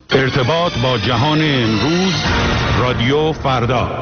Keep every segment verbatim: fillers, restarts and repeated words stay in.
ارتباط با جهان امروز، رادیو فردا.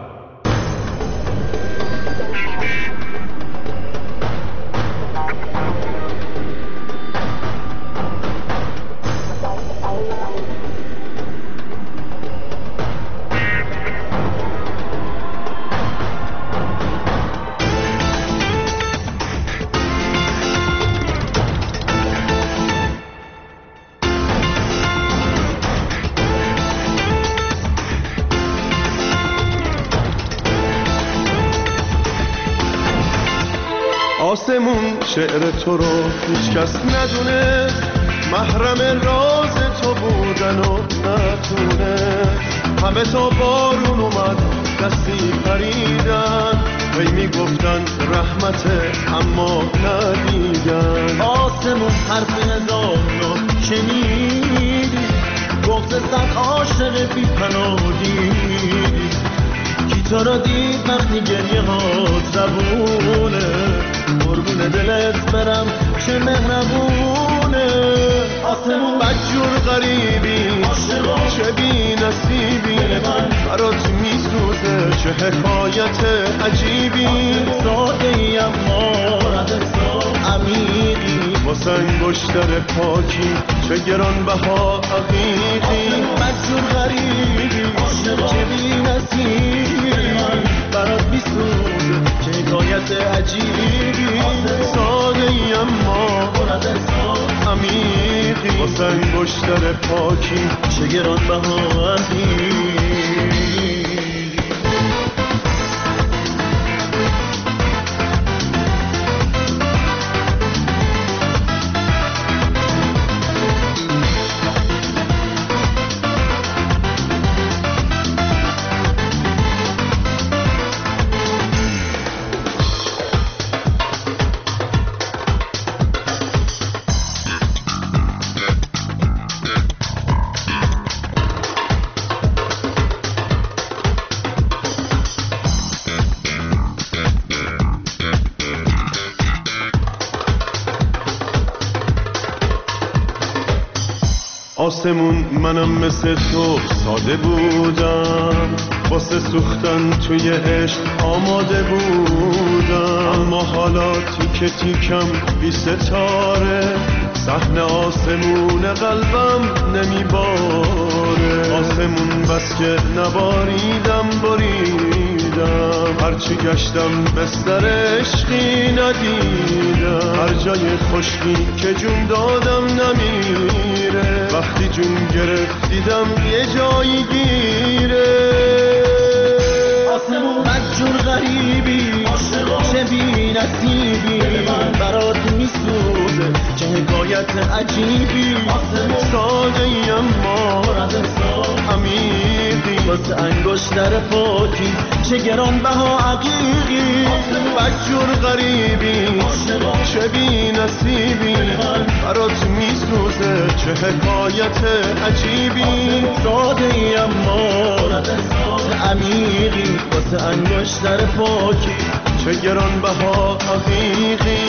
آسمون شعر تو رو هیچ کس ندونه، محرم راز تو بودن و نتونه. همه تا بارون اومد دستی پریدن، هی میگفتن رحمته اما ندیدن. آسمون حرف هزار رو شنیدی، بغض صد عاشق بی پناه دیدی. کی تو را دید وقتی گریه ها زبونه، قربون دلت برم چه مهربونه. آسمون بدجور غریبی چه بی نصیبی، برات میسوزه چه حکایت عجیبی. ساده ای اما عمیقی، واسه انگشتر پاکی چه گرانبها عقیقی. بدجور غریبی چه بی نصیبی، برات میسوزه چه حکایت عجیبی. ساده ای اما عمیقی، واسه انگشتر پاکی چه گرانبها عقیقی. آسمون منم مثل تو ساده بودم، واسه سوختن توی عشق آماده بودم. اما حالا تیکه تیکم بی ستاره، صحن آسمون قلبم نمیباره. آسمون بس که نباریدم باریدم، هرچی گشتم بستر عشقی ندیدم. هر جای خشکی که جون دادم نمیره، وقتی جون گرفت دیدم یه جایی گیره. آسمون بدجور غریبی چه بی نصیبی، برات میسوزه چه حکایت عجیبی. ساده ای اما عمیقی، واسه انگشتر پاکی چه گرانبها عقیقی. بدجور غریبی چه بی نصیبی، برات میسوزه چه حکایت عجیبی. ساده ای اما عمیقی، واسه انگشتر پاکی چه گرانبها عقیقی.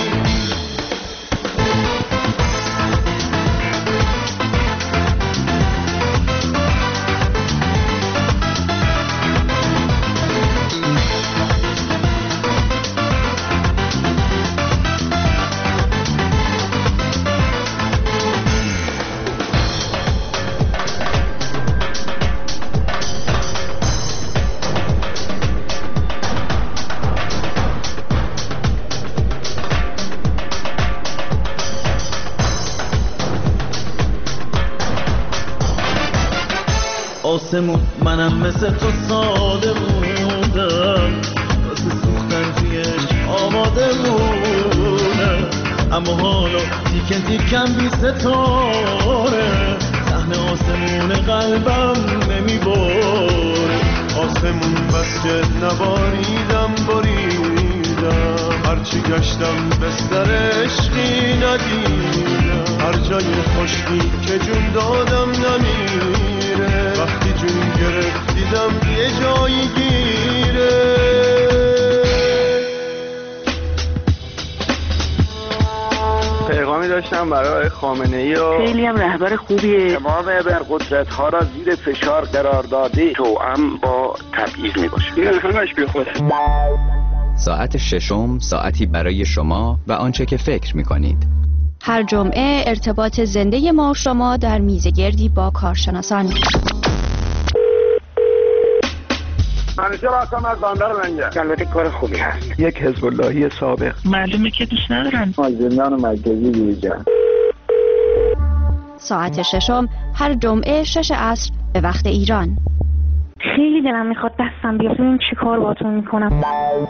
آسمون منم مثل تو ساده بودم، واسه سوختن تویش آماده بودم. اما حالا تیکن تیکن بی ستاره، صحن آسمون قلبم نمیباره. آسمون بس که نباریدم باریدم، هرچی گشتم بستر عشقی ندیدم. هر جای خشکی که جون دادم نمیره، وقتی جون گرفت دیدم یه جایی گیره. پیغامی داشتم برای خامنه‌ای و خیلی هم رهبر خوبیه. تمام ابرقدرت ها را زیر فشار قرار داده توأم با تبعیض میباشه. این همش بی خوده. ساعت ششم ساعتی برای شما و آنچه که فکر میکنید. هر جمعه ارتباط زنده ما و شما در میزگردی با کارشناسان. منیجر هستم از بندر منگه. البته کار خوبی هست. یک حزب اللهی سابق. معلومه که دوست ندارن. از زندان مرکزی بیرون. ساعت ششم هر جمعه شش عصر به وقت ایران. خیلی دلم میخواد دستم بیاد ببینم چی کار باهاتون میکنم.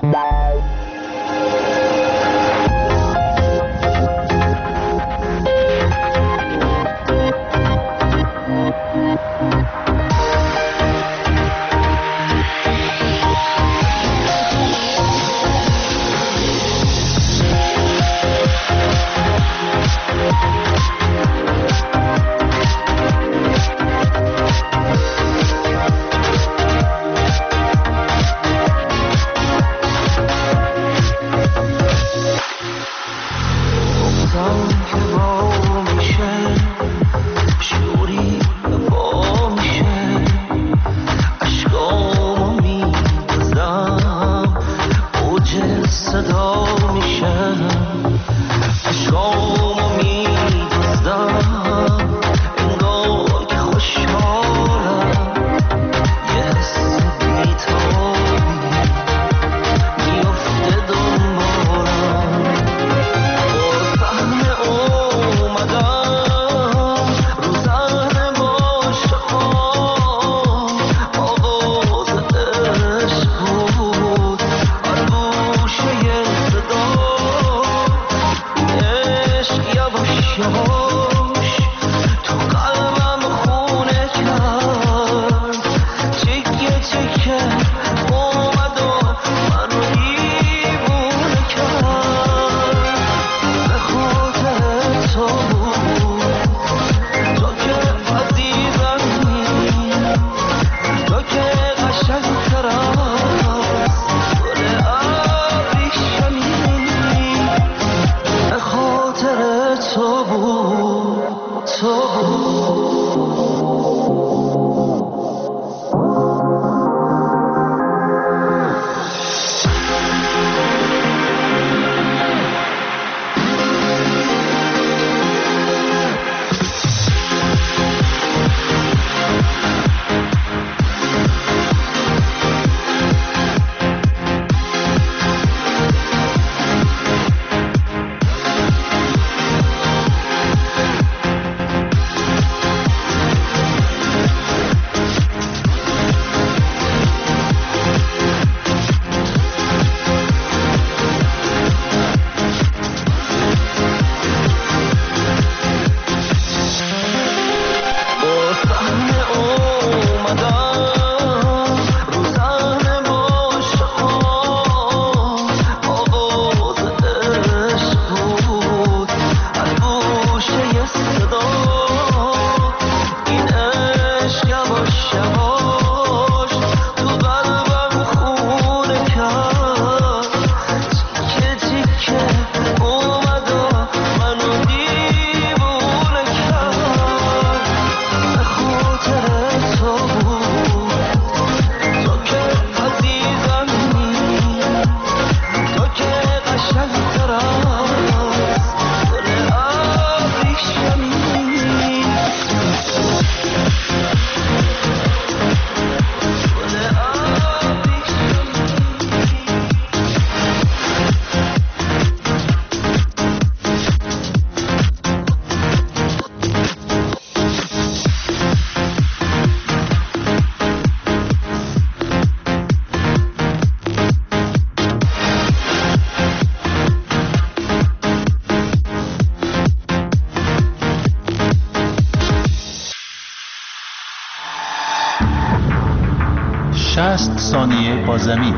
شصت ثانیه با زمین.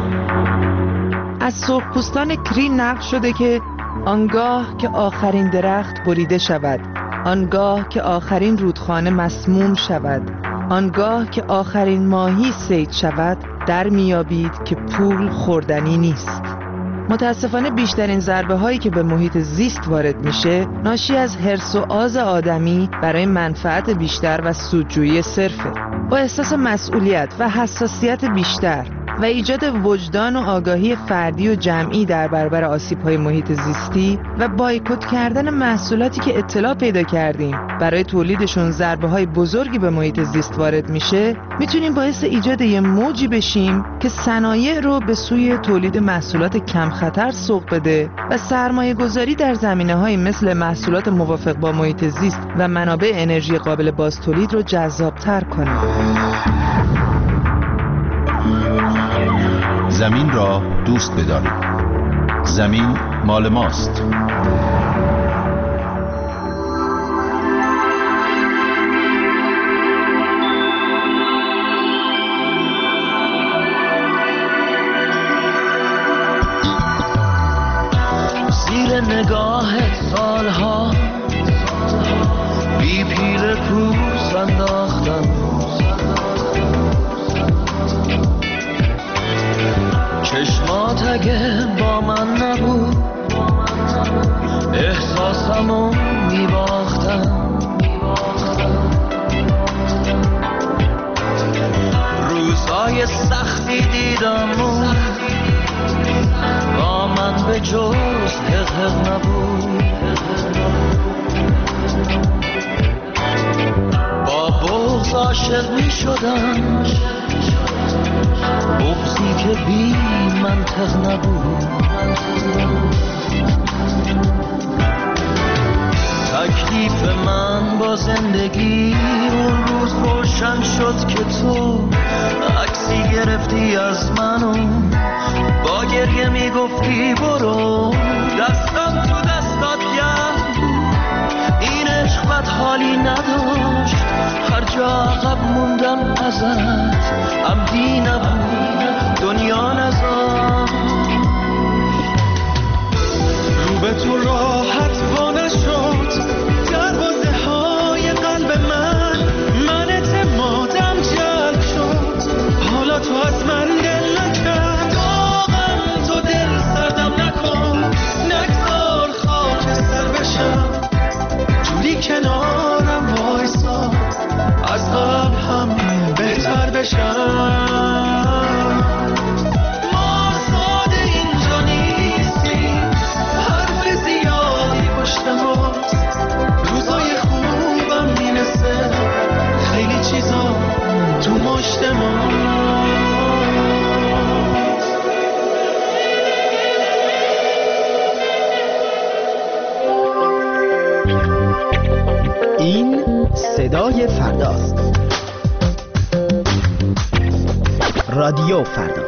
از سرخپوستان کری نقل شده که آنگاه که آخرین درخت بریده شود، آنگاه که آخرین رودخانه مسموم شود، آنگاه که آخرین ماهی صید شود، در میابید که پول خوردنی نیست. متاسفانه بیشترین ضربه هایی که به محیط زیست وارد میشه ناشی از حرص و آز آدمی برای منفعت بیشتر و سودجویی صرفه. با احساس مسئولیت و حساسیت بیشتر و ایجاد وجدان و آگاهی فردی و جمعی در برابر آسیب‌های محیط زیستی و بایکوت کردن محصولاتی که اطلاع پیدا کردیم برای تولیدشون ضربه‌های بزرگی به محیط زیست وارد میشه، میتونیم باعث ایجاد یه موجی بشیم که صنایع رو به سوی تولید محصولات کم خطر سوق بده و سرمایه گذاری در زمینه‌های مثل محصولات موافق با محیط زیست و منابع انرژی قابل بازتولید رو جذاب‌تر کنه. زمین را دوست بدارید. زمین مال ماست. زیر نگاه سالها بی پیل کوس انداختم، چشمات اگه با من نبود احساسمو میباختم. روزای سختی دیدم با من به جز حق نبود. با بغض عاشق میشدم، بغضی که بی منطق نبود. تکلیف من با زندگی اون روز روشن شد که تو عکسی گرفتی از منو، با گریه میگفتی برو، دستم تو دستات گرم بود. این عشق بد حالی نداشت، هر جا عقب موندم ازت عمدی نبود، دنیا نزار. رو به تو راحت وا نشد دروازه های قلب من، من اعتمادم جلب شد، حالا تو از من دل نکرد. داغم تو دل سردم نکن، نگذار خاک سر بشم، جوری کنارم وایسا از قبل هم بهتر بشم. ما ساده اینجا نیستیم، حرف زیادی پشت ماست، روزای خوبم میرسه، خیلی چیزا تو مشت ماست. این صدای فرداست. رادیو فردا.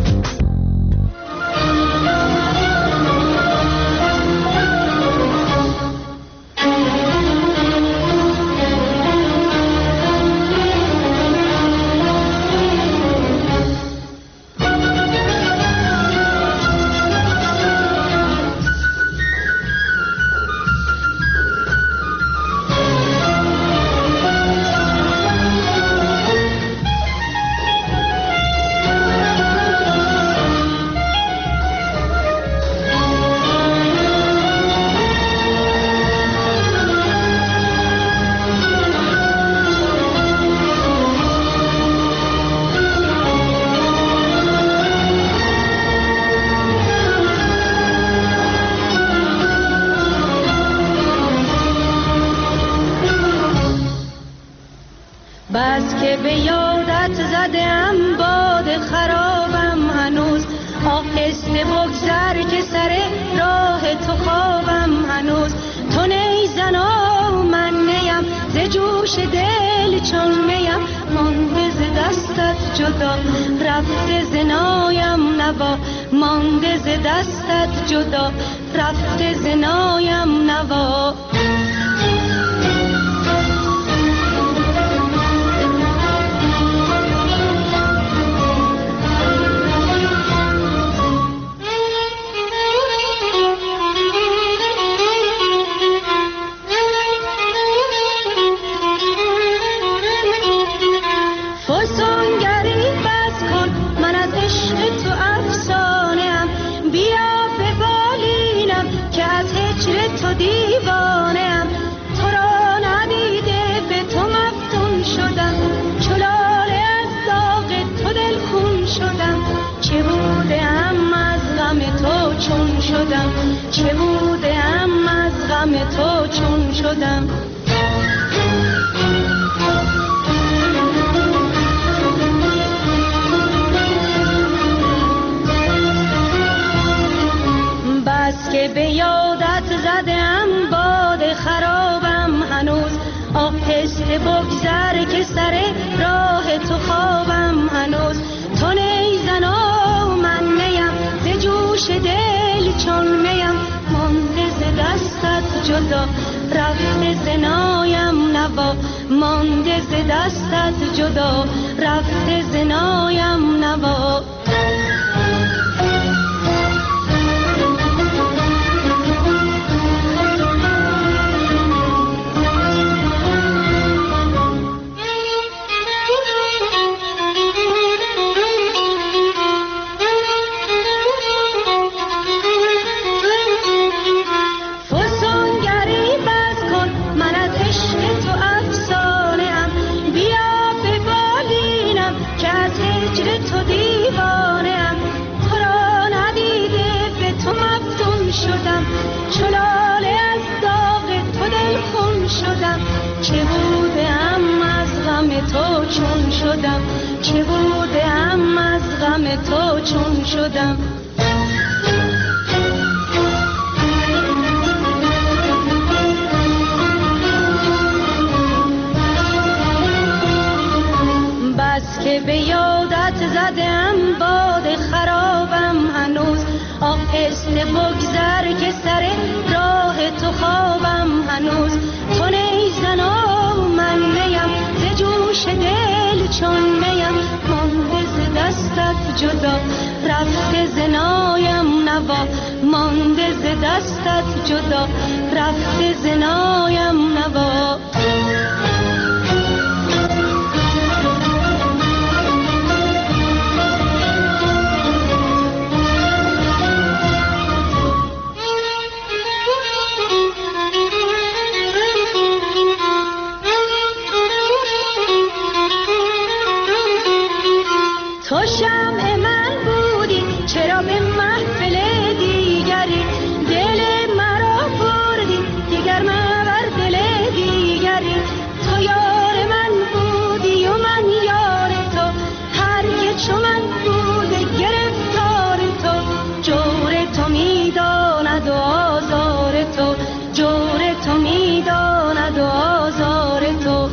بس که به یادت زدم باد خرابم هنوز، آهسته بگذر که سر راه تو خوابم هنوز. تو نی زنا من نیم، ز جوش دل چون میم، مانده ز دستت جدا رفته ز نایم نوا، مانده ز دستت جدا رفته ز نایم نوا. فسونگری بس کن، من از عشق تو افسانه‌ام، بیا شدم. بس که به یادت زدم باد خرابم هنوز، آهسته بگذر که سر راه تو خوابم هنوز. تو نیزن و من نیم، ز جوش دل چون میم، مانده ز دستت جدا رفته ز نایم نوا، مانده ز دستت جدا رفته ز نایم نوا. چه بودم از غم تو چون شدم. بس که به یادت زدم باد خرابم هنوز، آهسته بگذر که سر راه تو خوابم هنوز. تو نیزن و من نیم، ز جوش دل چون میم، مانده ز دستت جدا رفته ز نایم نوا، مانده ز دستت جدا رفته ز نایم نوا. تو شمع من بودی چرا به محفل دیگری، دل مرا بردی دیگر مبر دل دیگری. تو یار من بودی و من یار تو، هر که چو من بوده گرفتار تو. جور تو میداند و آزار تو، جور تو میداند و آزار تو.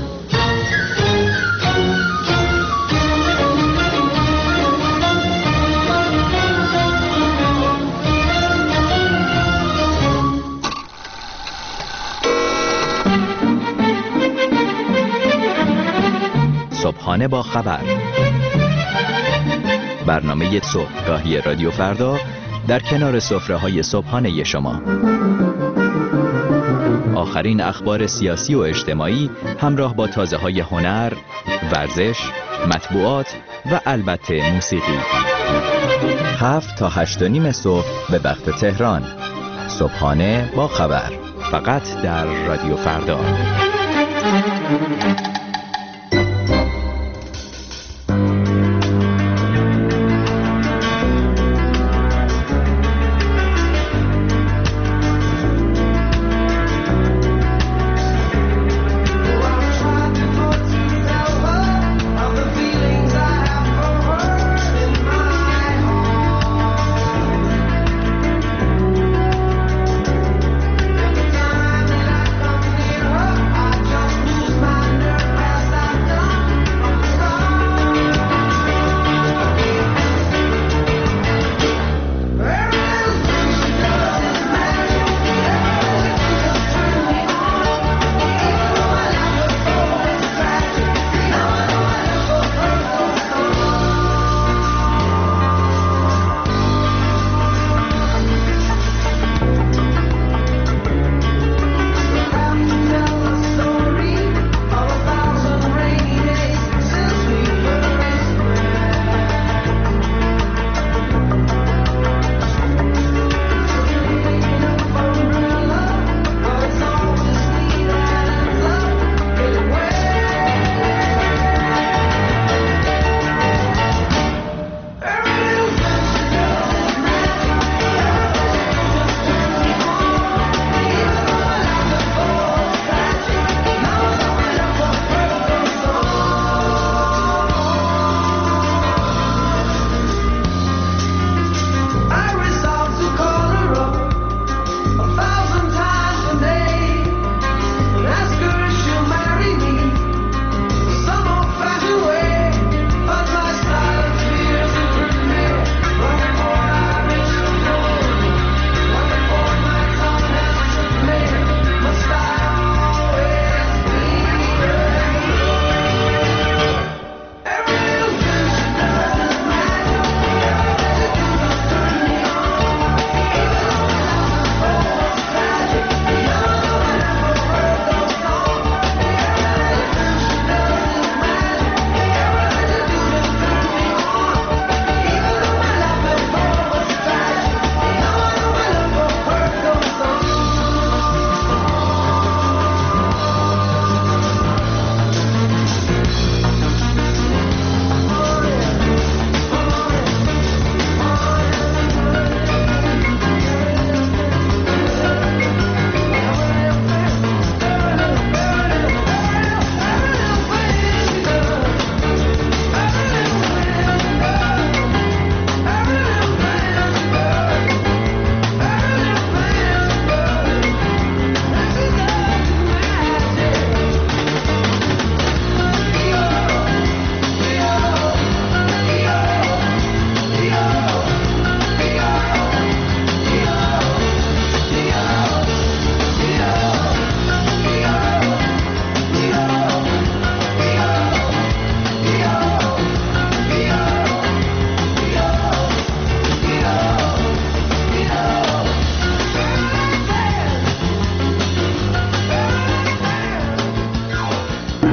صبحانه با خبر، برنامه صبحگاهی رادیو فردا در کنار سفره‌های صبحانه شما. آخرین اخبار سیاسی و اجتماعی همراه با تازه‌های هنر، ورزش، مطبوعات و البته موسیقی. هفت تا هشت و نیم صبح به وقت تهران. صبحانه با خبر، فقط در رادیو فردا.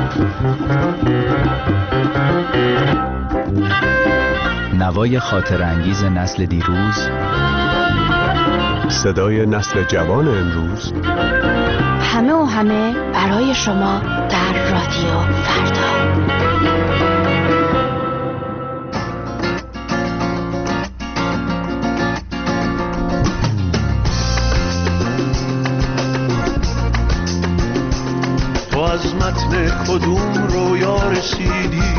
نوای خاطر انگیز نسل دیروز، صدای نسل جوان امروز، همه و همه برای شما در رادیو فردا. تو از متن کدوم رویا رسیدی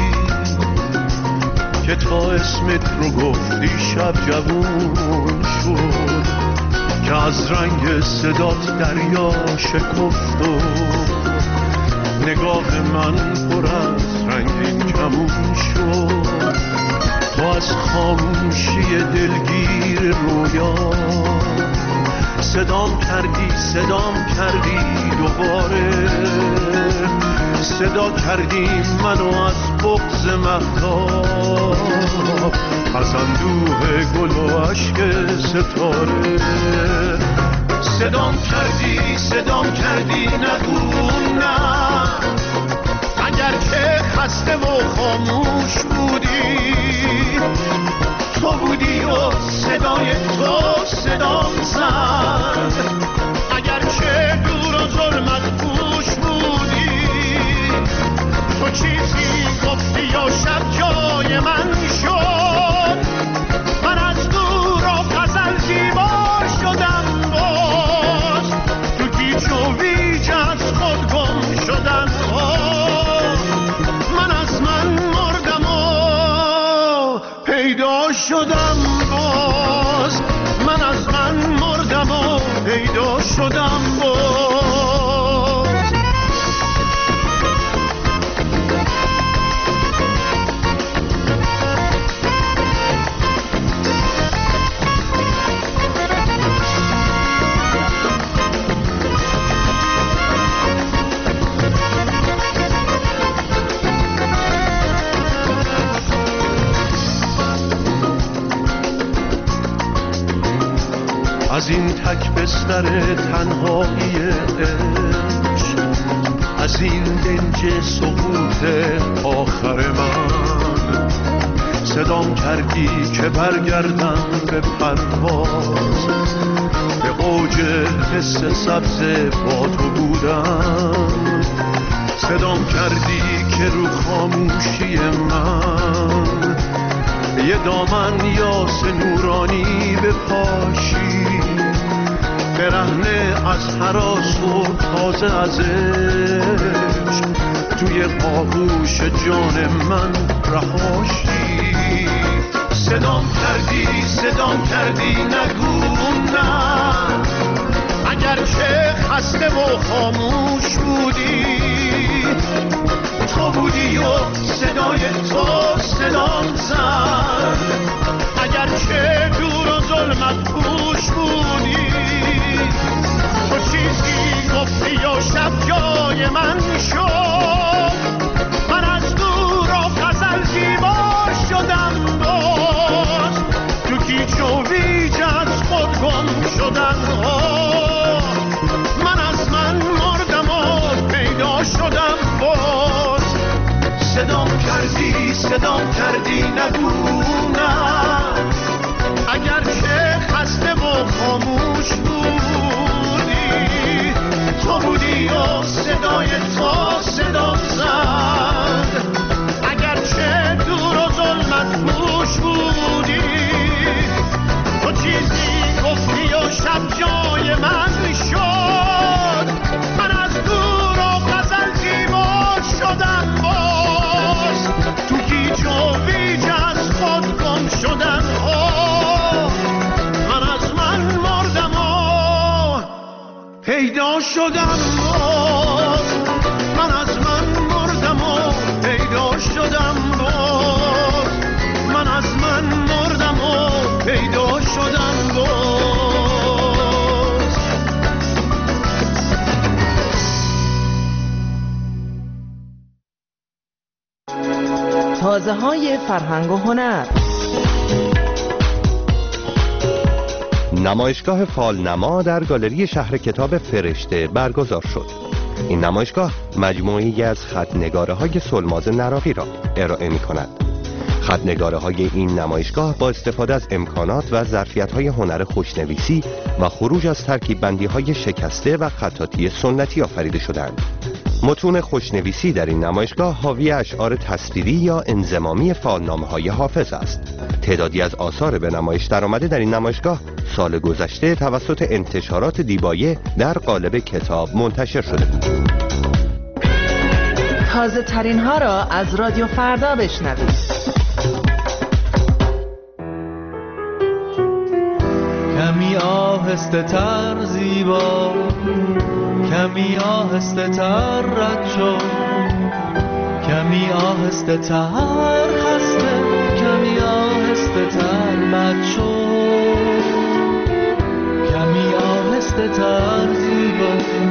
که تا اسمت رو گفتی شب جوون شد، که از رنگ صدات دریا شکفت و نگاه من پر از رنگین کمون شد. تو از خاموشی دلگیر رویا صدام کردی صدام کردی دوباره، صدا کردی منو از بغض مهتاب، از اندوه گل و عشق ستاره. صدام کردی صدام کردی نگو نه، اگر که خسته و خاموش بودی، تو بودی و صدای تو صدام زد. اگر که دور و ظلمت پوش بودی، تو چیزی گفتی یا شب جای من شد. من از دور و غزل زیبا شدم باز، تو گیج و ویج از خود گم شدم باز. من از من مردم و پیدا شدم باز، من از من مردم و پیدا شدم باز. از این تک بستر تنهایی عشق، از این دنج سقوط آخر من، صدام کردی که برگردم به پرواز، به اوج حس سبز با تو بودم. صدام کردی که رو خاموشی من یه دامن یاس نورانی بپاشی، برهنه از هراس و تازه از عشق، توی آغوش جان من رهاشی. صدام کردی صدام کردی نگو نه، اگر که خسته و خاموش بودی، تو بودی و صدای تو صدام زد. اگر که دور و ظلمت پوش بودی، تو چیزی گفتی یا شب جای من شد. من از دور و غزل زیبا شدم باز، تو گیج و ویج از خود گم شدم. من از من مردم و پیدا شدم باز. صدام کردی صدام کردی نگو نه، اگر که خسته و خاموش بودی، تو بودی و صدای تو صدام زد. اگر که دور و ظلمت پوش بودی، تو چیزی گفتی و شب جای من شد. من از دور و غزل زیبا شدم باز، تو گیج و ویج از خود گم شدم. من از من مردم و پیدا شدم باز، من از من مردم و پیدا شدم باز، من از من مردم و پیدا شدم باز. تازه های فرهنگ و هنر. نمایشگاه فالنما در گالری شهر کتاب فرشته برگزار شد. این نمایشگاه مجموعه‌ای از خط‌نگاره‌های سلماز نراقی را ارائه می‌کند. خط‌نگاره‌های این نمایشگاه با استفاده از امکانات و ظرفیت‌های هنر خوشنویسی و خروج از ترکیب بندی‌های شکسته و خطاطی سنتی آفریده شدند. متون خوشنویسی در این نمایشگاه حاوی اشعار تصویری یا انضمامی فعالنامه‌های حافظ است. تعدادی از آثار به نمایش درآمده در این نمایشگاه سال گذشته توسط انتشارات دیبایه در قالب کتاب منتشر شده بود. تازه ترین ها را از رادیو فردا بشنوید. کمی آهسته تر زیبا، کمی آهسته تر رد شو، کمی آهسته تر خسته، کمی آهسته تر بد شو، کمی آهسته تر زیبا،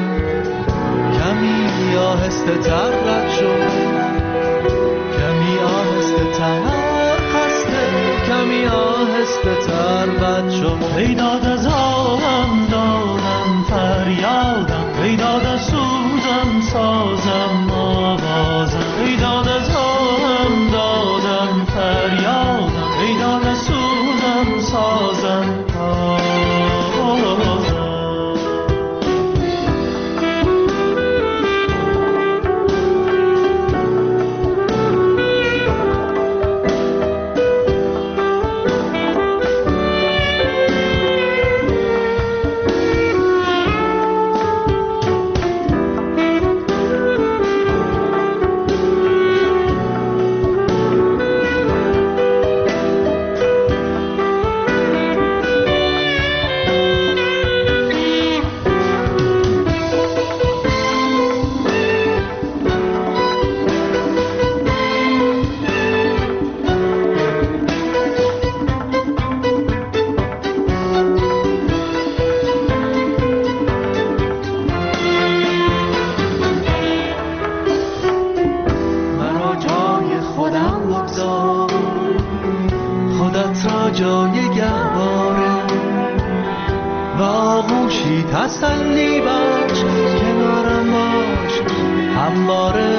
کمی آهسته تر رد شو، کمی آهسته تر خسته، کمی آهسته تر بد شو. ای داد از آهم دادم فریادم، ای داد از سوزم سازم آوازم، ای داد از آهم دادم فریادم، ای داد از سوزم سازم آوازم. تسلی بخش کنارم باش همواره،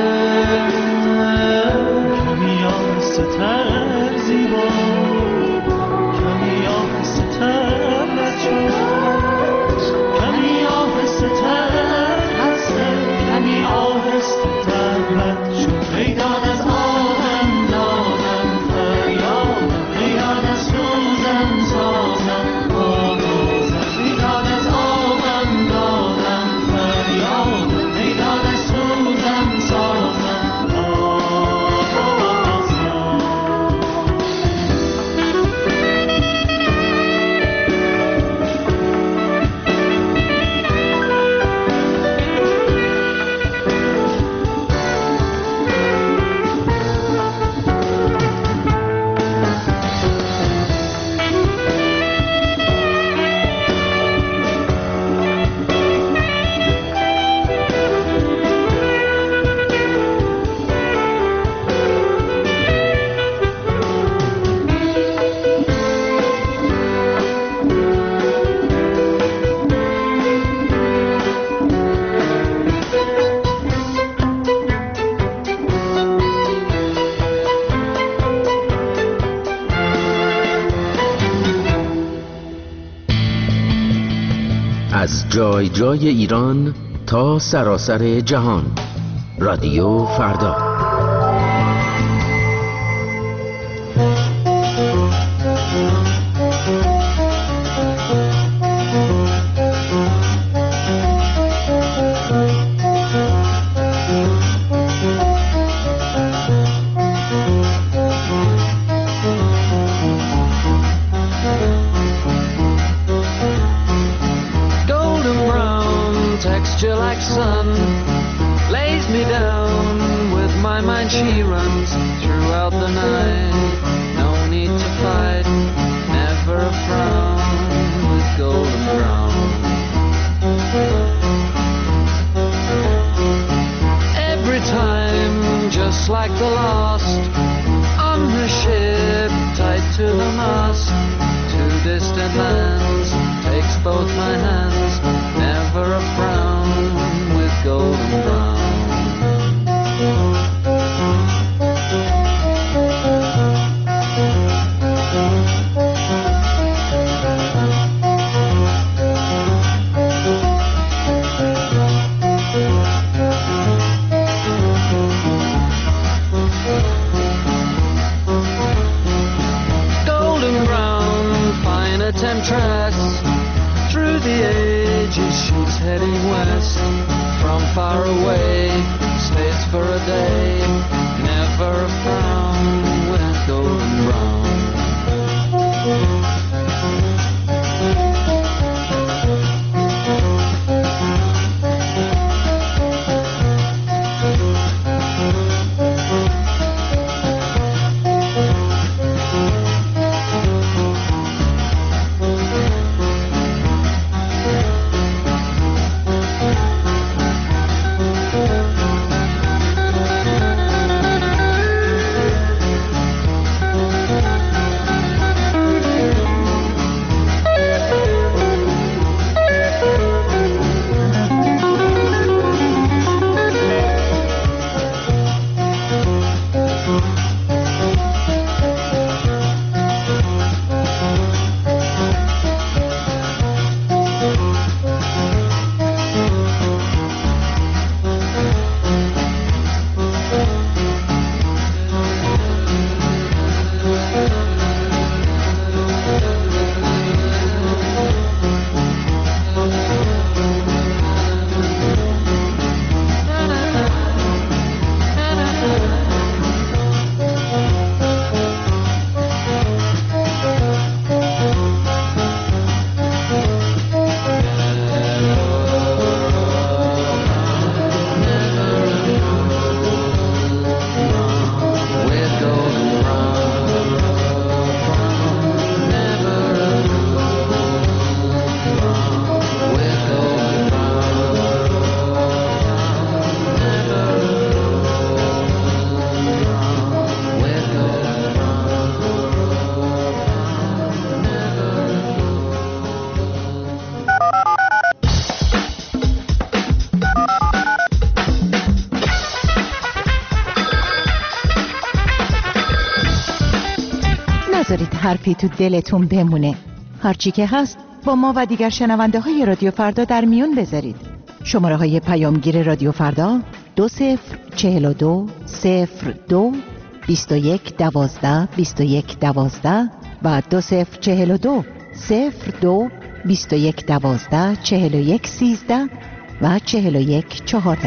کمی آهسته تر زیبا، کمی آهسته تر رد شو، کمی آهسته تر خسته، کمی آهسته تر رد شو. ای داد از آهم دادم فریادم، ای داد از سوزم سازم آوازم، ای داد از آهم دادم فریادم، ای داد از سوزم سازم آوازم. از جای جای ایران تا سراسر جهان، رادیو فردا. Both my hands, never a frown with golden brown. Temptress, through the ages she's heading west. From far away, stays for a day, never a frown with golden brown. نذارید حرفی تو دلتون بمونه. هرچی که هست با ما و دیگر شنونده های رادیو فردا در میون بذارید. شماره های پیامگیر رادیو فردا دو صفر چهل و دو صفر دو بیست و یک دوازده بیست و یک دوازده و دو صفر چهل و دو صفر دو بیست و یک دوازده چهل و یک سیزده و چهل و یک چهارده.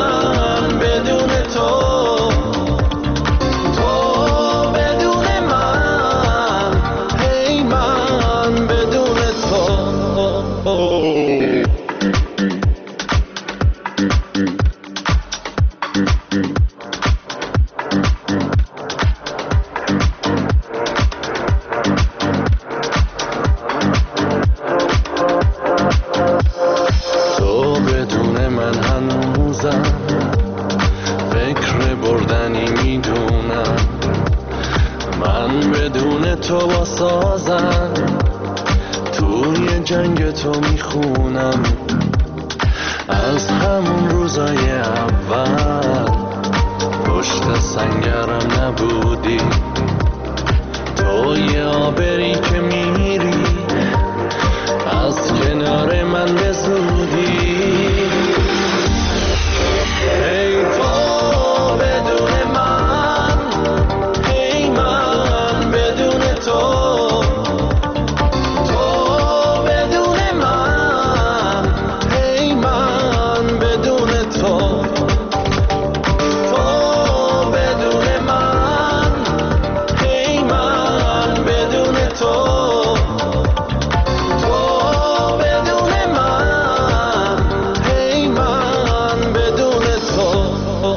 بدون من من بدون تو با سازم، توی جنگ تو میخونم از همون روزای اول. پشت سنگرم نبودی، تو یه آبری که میری از کنار من به زودی. ای تو بدون من، ای من بدون تو، تو بدون من، ای من بدون تو، تو بدون من، ای من بدون تو، تو بدون من، ای من بدون تو.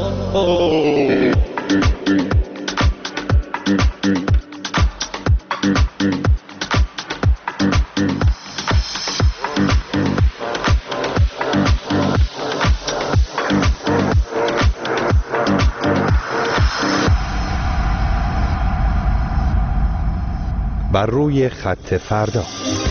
بر روی خط فردا.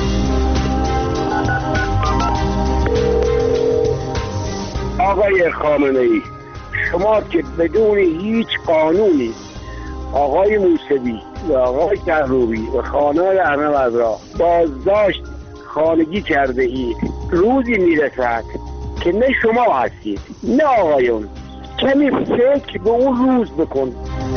آقای خامنه‌ای، شما که بدون هیچ قانونی آقای موسوی و آقای کروبی و خانه احمد را بازداشت خانگی کرده اید، روزی میرسد که نه شما هستید نه آقایون. کمی فکر به اون روز بکن.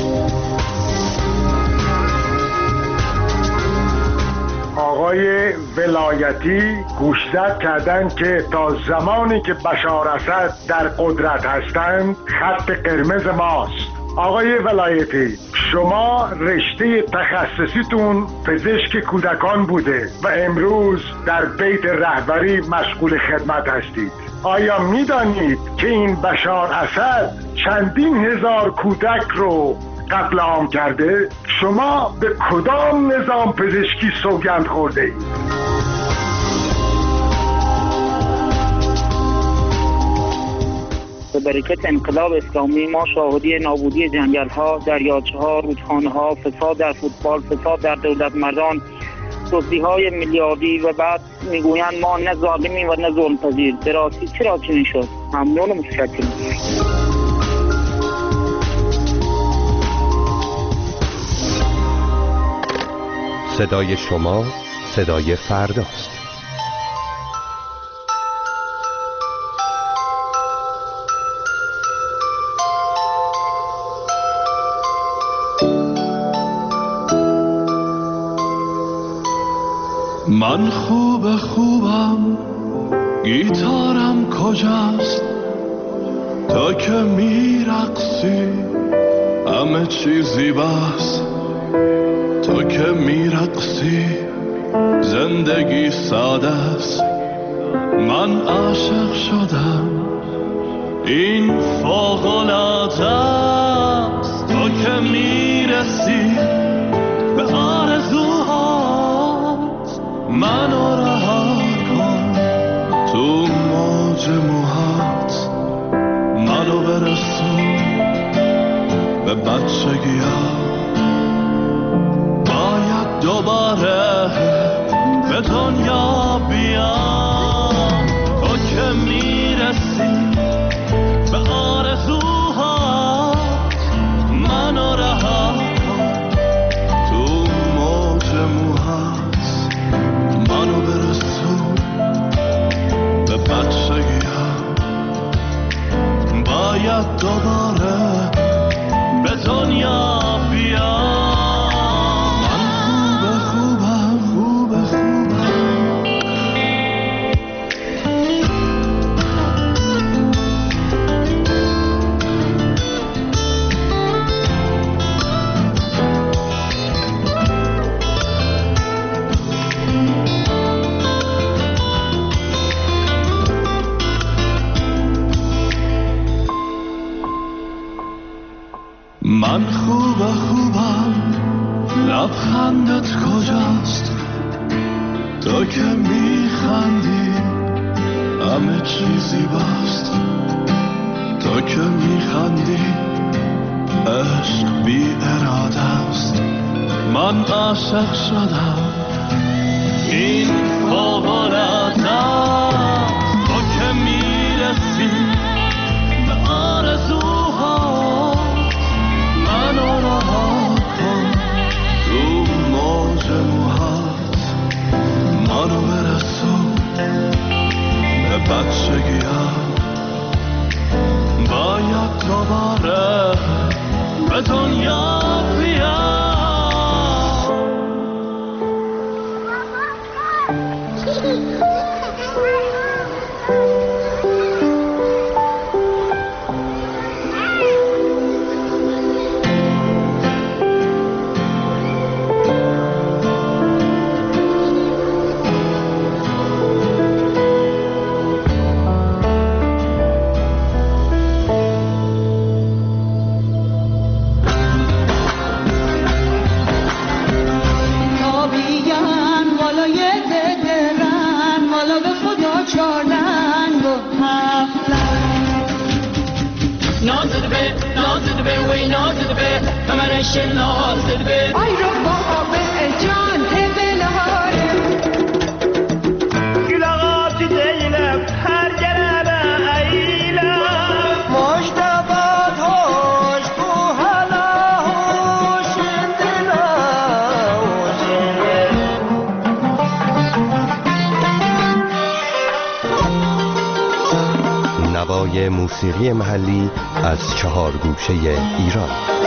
آقای ولایتی گوشزد کردن که تا زمانی که بشار اسد در قدرت هستند خط قرمز ماست. آقای ولایتی، شما رشته تخصصیتون پزشک کودکان بوده و امروز در بیت رهبری مشغول خدمت هستید. آیا میدانید که این بشار اسد چندین هزار کودک رو قتل عام کرده؟ شما به کدام نظام پزشکی سوگند خورده اید؟ به برکت انقلاب اسلامی ما شاهدی نابودی جنگل ها، دریاچه ها، رودخانه ها، فساد در فوتبال، فساد در دولت مردان، دزدی های میلیاردی و بعد میگویند ما نه ظالمیم و نه ظلم پذیر. به راستی چرا چنین شد؟ ممنون و متشکرم. صدای شما صدای فرداست. من خوب خوبم، گیتارم کجاست؟ تا که میرقصی همه چیزی بس، تا که میرقصی زندگی ساده است. من عاشق شدم، این فوق‌العاده است. تا که میرسی به آرزوهات منو رها کن، تو موج موهات منو برسون به بچگی‌ها. باید دوباره به دنیا بیام، تو که میرسی به آرزوهات منو رها کن، تو موج موهات منو برسون به بچگی‌ها. باید دوباره به دنیا بیام. من خوب خوبم، لبخندت کجاست؟ تو که میخندی همه چیزی باست، تو که میخندی عشق بی اراده است. من عاشق شدم این فوق‌العاده است تو که میرسی به آرزوها منو رها کن رو موج موهات منو برسون به بچگیم باید دوباره به دنیا بیام نوای موسیقی محلی از چهار گوشه ایران.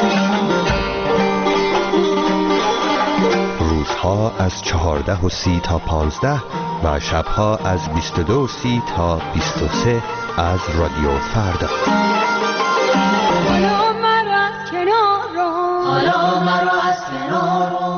روزها از چهارده و سی تا پانزده و شبها از بیست و دو و سی تا بیست و سه از رادیو فردا. حالا مرا از کنار رو حالا مرا از کنار رو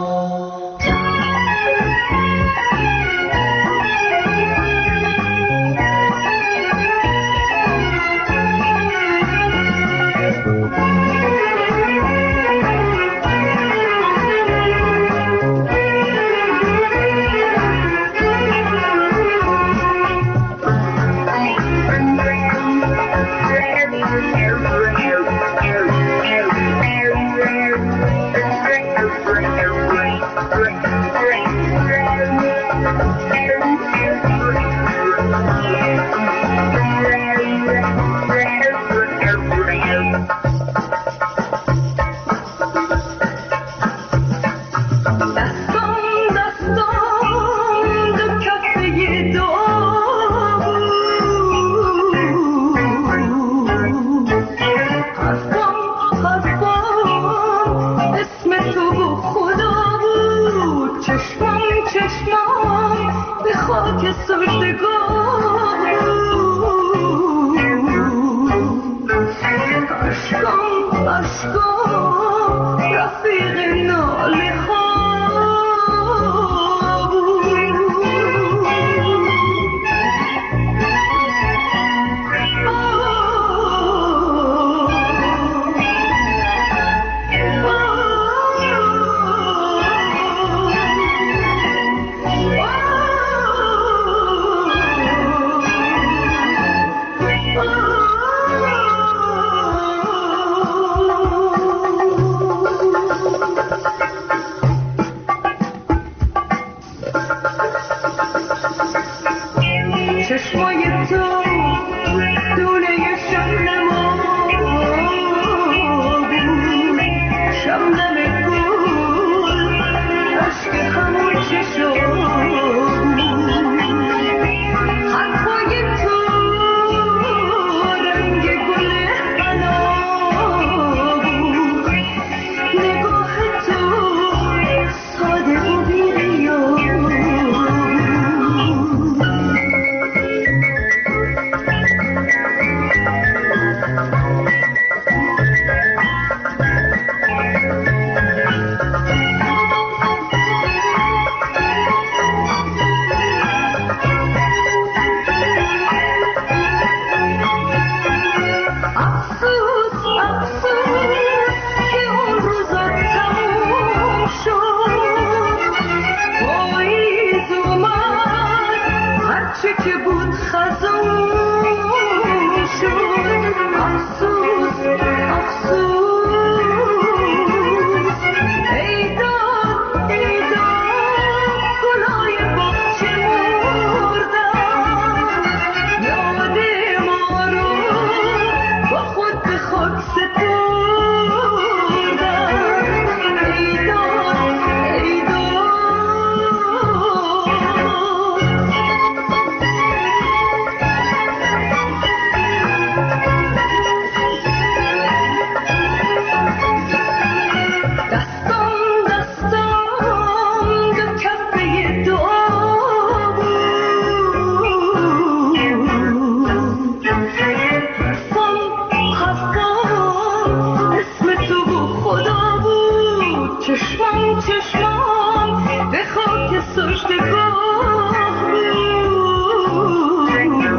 چشمان چشمان به خاک سجدگاه بود.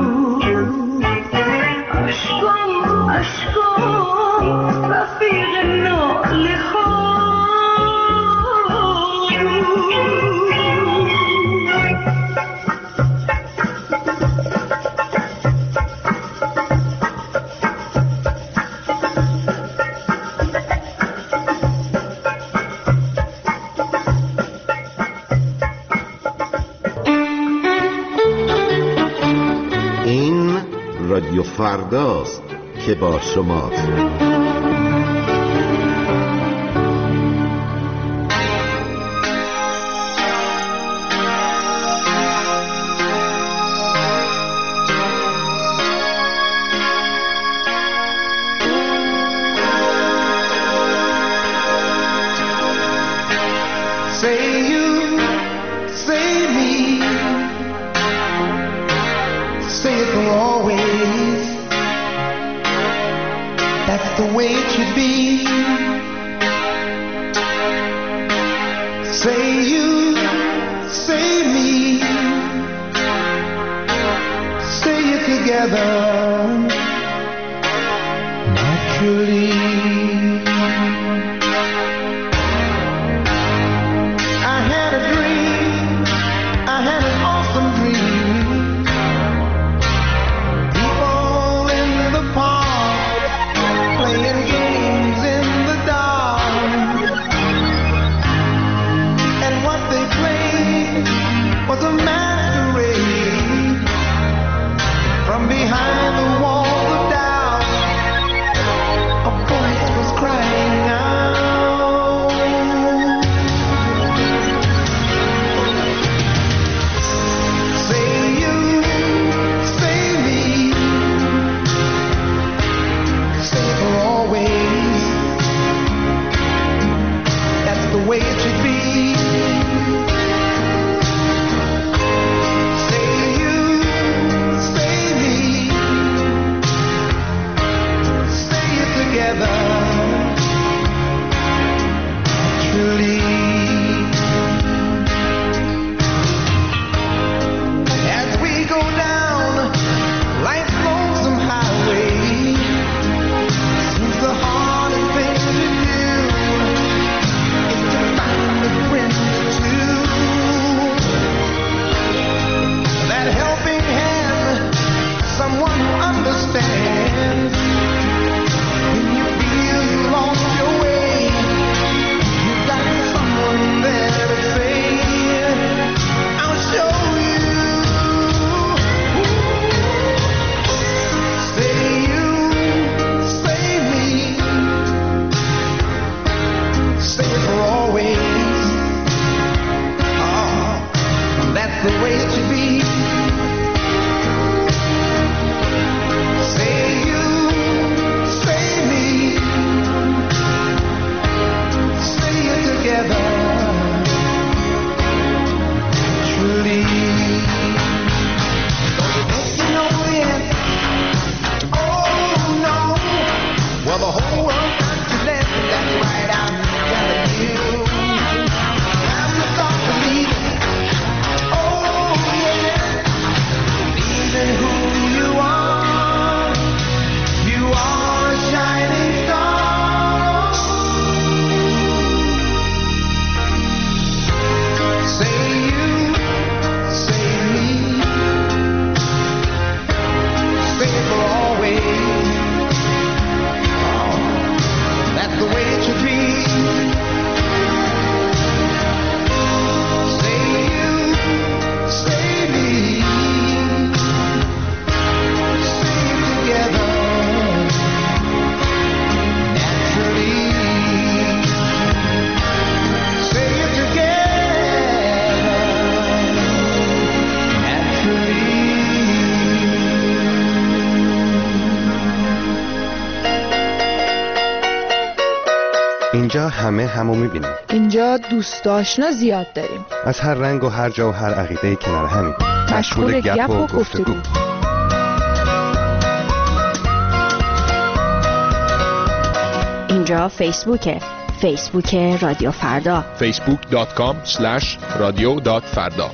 عشقم عشقم رفیق ناله ها. رادیو فرداست که با شماست. The way it should be. Say you, say me, say it together naturally. I had a dream, I had an awesome dream. People in the park playing games in the dark, and what they played was a masquerade. From behind the walls of doubt, a voice was crying out. Say you, say me, say for always. That's the way it should be. Say you, say me, say it together naturally. As we go down life's lonesome highway, seems the hardest thing to do is to find a friend or two. That helping hand, someone who understands. When you feel you lost your way, you've got someone there to say, I'll show you. Say you, say me, say it for always. Oh, that's the way it should be. Say you, say me, say it together naturally. Don't you know yet? Oh no. Well, the whole world got to left, that's right, I'm telling you. Time to start believing. Oh yeah. Believing who you are. You are a shining star. Say you, say me, say it for always. Oh, that's the way it should be. Say you, say me, say it together naturally. Say it together naturally. اینجا همه همو میبینیم. اینجا دوست آشنا زیاد داریم. از هر رنگ و هر جا و هر عقیده کنار همین. مشغول گپ و گفتگو. اینجا فیسبوکه. فیسبوک رادیو فردا فیسبوک دات کام اسلش رادیو دات فردا.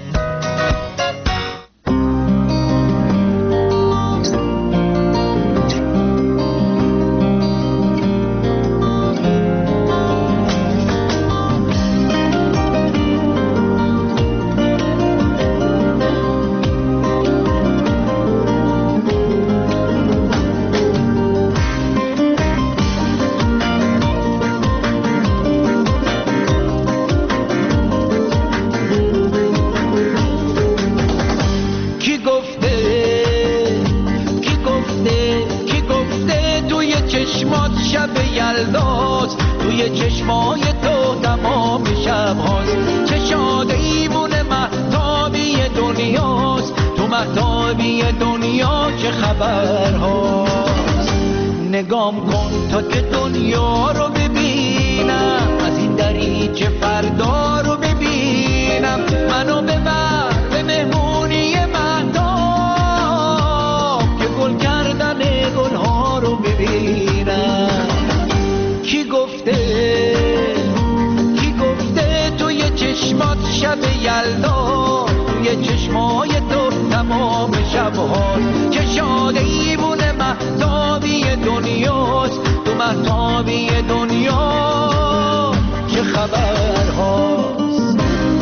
نگام کن تا که دنیا رو ببینم، از این دریچه فردا رو ببینم، منو ببر به مهمونی مهتاب که گل کردن گلها رو ببینم. کی گفته کی گفته توی چشمات شب یلدا، توی چشمای تو تمام شبها که شاد ایمون مهتابی دنیاست، تو مهتابی دنیا چه خبر هاست.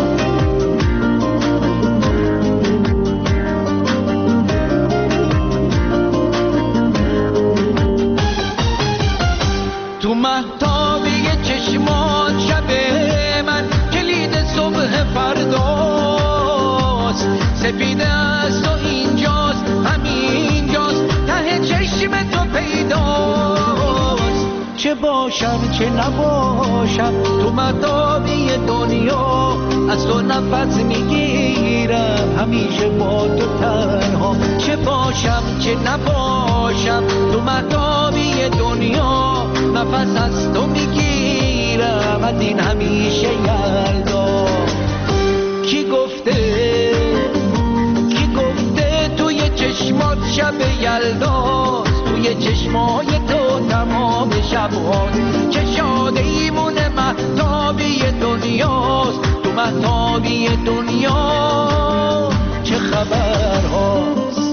تو مهتابی چشمات شب من کلید صبح فرداست، سپیده است و اینجاست همینجاست ته چشم تو پیداست. چه باشم چه نباشم تو مهتابی دنیا، از تو نفس میگیرم همیشه با تو تنها. چه باشم چه نباشم تو مهتابی دنیا، نفس از تو میگیرم از این همیشه یلدا. کی گفته کی گفته توی چشمات شب یلداست، توی چشمای تو تمام شبهاست که شاد ایمون مهتابی دنیاست، تو مهتابی دنیا چه خبر هاست.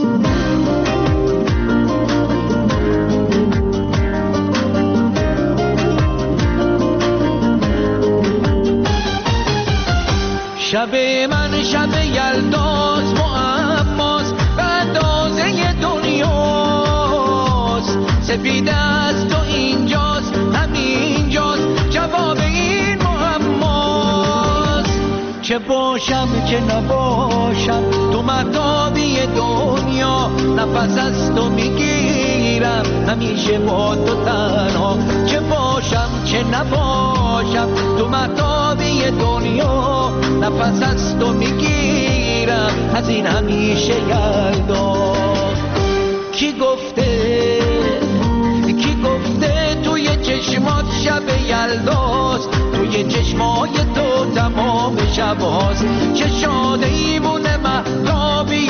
شب من شب یلداست، معماست به اندازه دنیاست، سپیده است تو اینجاست همینجاست جواب این معماست. چه باشم چه نباشم تو مهتابی دنیا، نفس از تو میگیرم همیشه با تو تنها. چه باشم چه نباشم تو مهتابی دنیا، نفس از تو میگیرم از این همیشه یلدا. کی گفته کی گفته توی چشمات شب یلداست، توی چشمای تو تمام شبهاست که شاد ایمون مهتابی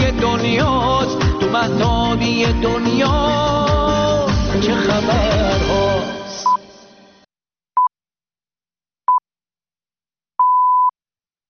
دنیاست، تو مهتابی دنیا چه خبر هاست.